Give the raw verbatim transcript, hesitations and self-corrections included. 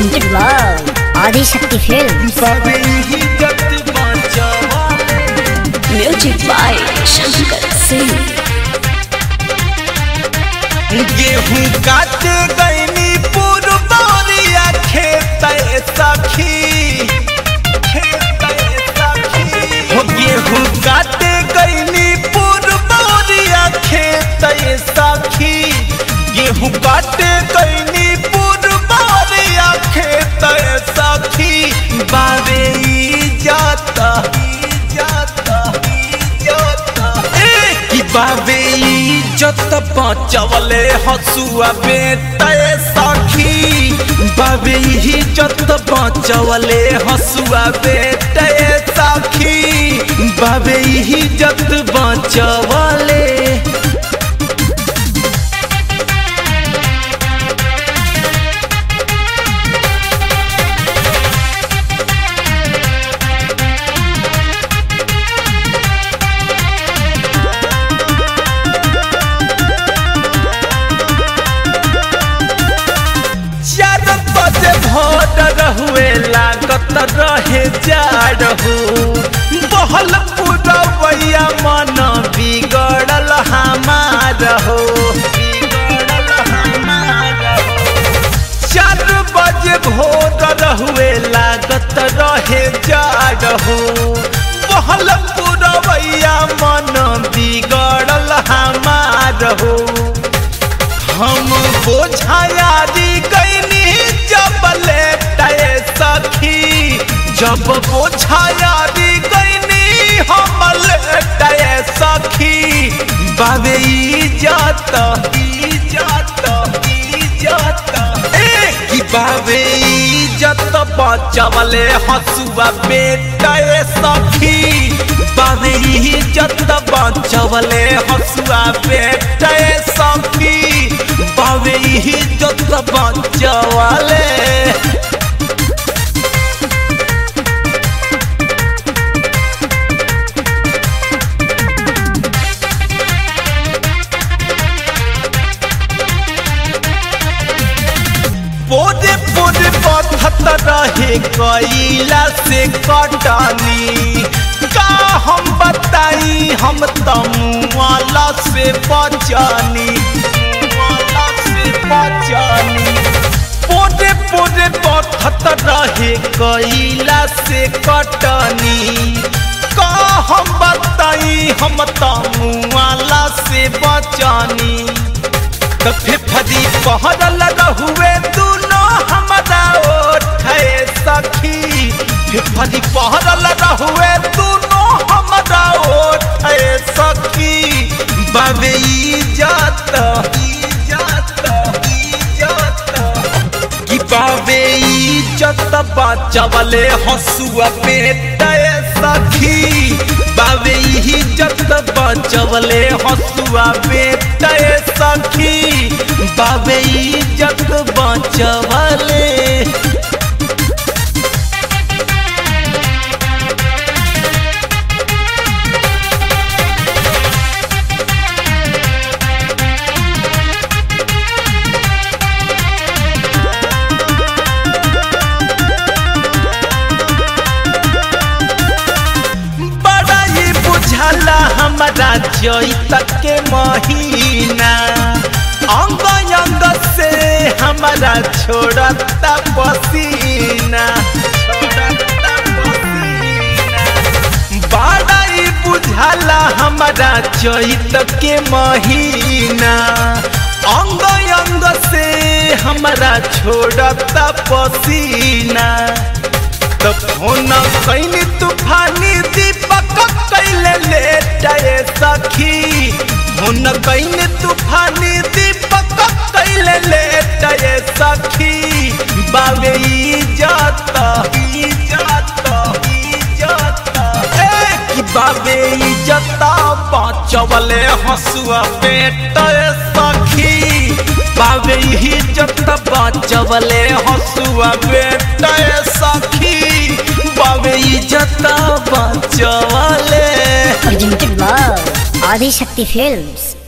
presented by Adi Shakti Films. Music by Shankar Singh. गेहूं काट गईनी पुरबौरिया खेत सखी खेत सखी हो गेहूं काट गईनी पुरबौरिया खेत सखी गेहूं काट गईनी पुरबौरिया खेत सखी बावे जाता जाता जाता ए बावे जत बचवले हसुआ बेटे सखी बाबे ही जत बचवले हसुआ बेटे सखी बाबे ही जत बचवले रहुए लागत रहे जाड़हू बहल पुरवैया मन बिगड़ल हमार हो बिगड़ल हमार चार बजे भोर रहुए लागत रहे जाड़हू बहल पुरवैया मन बिगड़ल हमार हो हम बोझायारी गईनी जब लेटे सखी जब बोझायारी गईनी हम लेटे सखी बाबे इज्जत इज्जत इज्जत ए कि बाबे इज्जत बचवले हसुआ बेटे सखी बाबे इज्जत बचवले हसुआ बेटे सखी बाबे इज्जत बचवले पोरे पोरे पथत रहे कैला से कटनी का हम बताई हम तमुआला से बचनी वाला से बचनी पोरे पोरे पथत रहे कैला से कटनी का हम बताई हम तमुआला से बचनी कभी फदी पहरल रहुए दोनों हमारा ओठे सखी फदी पहरल रहुए दोनों हमारा ओठे सखी बाबे इज्जत इज्जत इज्जत कि बाबे इज्जत बचवले हसुआ बेटे सखी बाबे इज्जत बचवले हसुआ बेटे सखी बाबे इज्जत बचवले हमारा चैत के महीना अंग अंग से हमारा छोड़ता पसीना छोड़ता पसीना बड़ा ही बुझाला हमारा चैत के महीना अंग अंग से हमारा छोड़ता पसीना तो फोन कैनी तूफानी दीपक कैले लेटे सखी फोन कैनी तूफानी दीपक कैले लेटे सखी बाबे इज्जत इज्जत इज्जत ए कि बाबे इज्जत बचवले हसुआ बेटे सखी बाबे इज्जत बचवले हसुआ बेटे सखी बाबे इज्जत बचवले Presented by Adi Shakti Films.